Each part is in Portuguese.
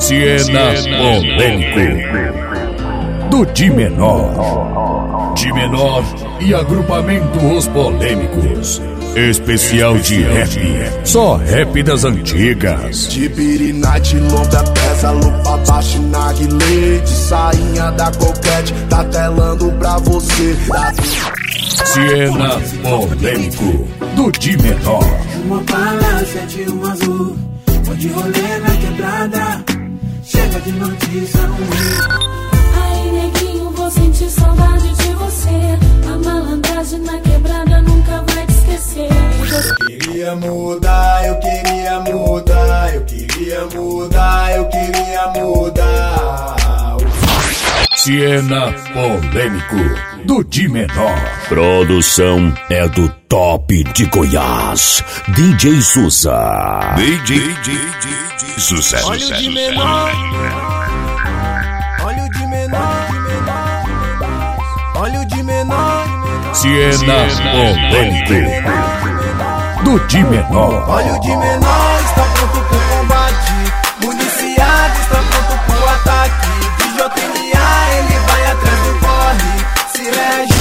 Siena Polêmico do Di Menor. Di Menor e agrupamento Os Polêmicos. Especial de rap, só rap das antigas. De birinite, longa, pesa, lupa baixa, narguilé. De sainha da coquete, tá telando pra você. Siena Polêmico do Di Menor. Uma bala, 71 azul, vou de rolê na quebrada. Chega de notícia ruim. Aí, neguinho, vou sentir saudade de você. A malandragem na quebrada nunca vai te esquecer. Queria mudar, eu queria mudar, eu queria mudar, eu queria mudar. Siena Polêmico do Di Menor. Produção é do Top de Goiás, DJ Souza. DJ Souza. Olha o Di Menor, olha o Di Menor, olha o Di Menor. Siena Polêmico do Di Menor. Olha o Di Menor, está pronto pro combate. Municiado, está pronto pro ataque. DJ ele vai atrás do corre. Se rege,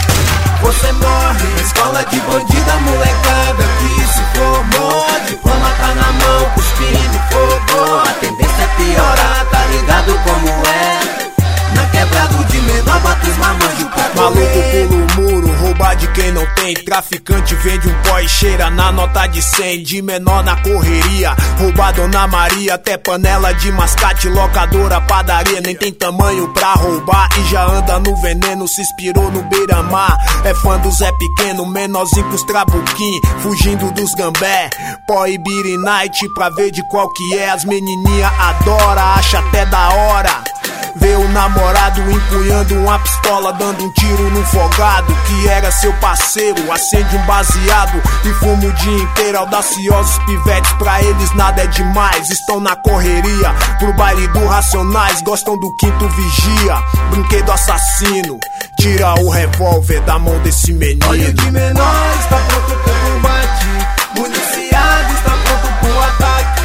você morre. Escola de bandida, molecada que se formou. Diploma tá na mão, cuspindo fogo. A tendência é piorar, tá ligado como é. Na quebrada do Di Menor, bota os mamanjos pra correr. Maluco pula o muro, roubar de quem não tem. Traficante vende um pó e cheira na nota de 100. Di Menor na correria, roubar Dona Maria. Até panela de mascate, locadora, padaria. Nem tem tamanho pra roubar e já anda no veneno. Se inspirou no beira-mar, é fã do Zé Pequeno. Menorzinho com os trabuquim, fugindo dos gambé. Pó e birinite pra ver de qual que é. As menininha adora, acha até da hora. Vê o namorado empunhando uma pistola, dando um tiro num folgado que era seu parceiro. Acende um baseado e fuma o dia inteiro. Audaciosos pivetes, pra eles nada é demais. Estão na correria pro baile do Racionais. Gostam do quinto vigia, brinquedo assassino. Tira o revólver da mão desse menino. Olha o Di Menor, está pronto pro combate. Municiado, está pronto pro ataque.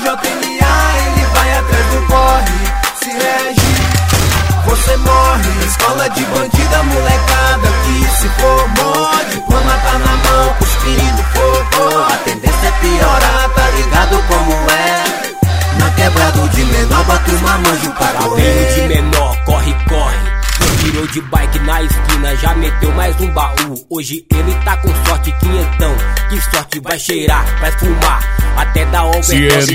DJ ele vai atrás do corre. Se rege, você morre. Escola de bandida, molecada que se formou. Diploma tá na mão, cuspindo fogo. A tendência é piorar, tá ligado como é. Na quebrada do Di Menor, bota os mamanjos pra correr. O Di Menor, corre, corre. Virou de bike na esquina, já meteu mais um baú. Hoje ele tá com sorte, quinhentão. Que sorte vai cheirar, vai fumar. Até da overdose,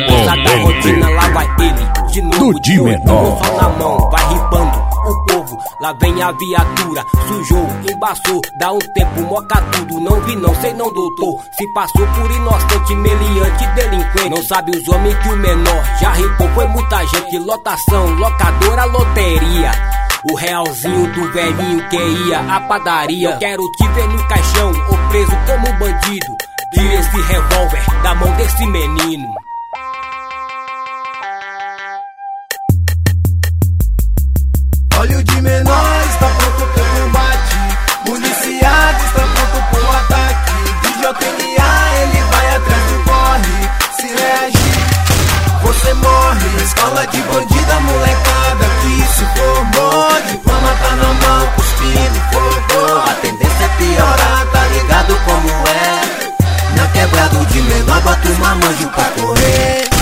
da rotina, lá vai ele. De novo, do Di Menor. Só na mão, vai ripando o povo. Lá vem a viatura, sujou, embaçou. Dá um tempo, moca tudo. Não vi não, sei não, doutor. Se passou por inocente, meliante, delinquente. Não sabe os homens que o menor já ripou. Foi muita gente, lotação, locadora, loteria. O realzinho do velhinho que ia à padaria. Eu quero te ver no caixão ou preso como bandido. Tira esse revólver da mão desse menino. Olha o Di Menor, está pronto pro combate. Municiado, está pronto pro ataque. DJ ele vai atrás do corre. Se rege, você morre. Escola de bandida, molecada que se formou. Diploma tá na mão, cuspindo fogo. A tendência é piorar, tá ligado como é. Na quebrada do Di Menor, bota os mamanjos pra correr.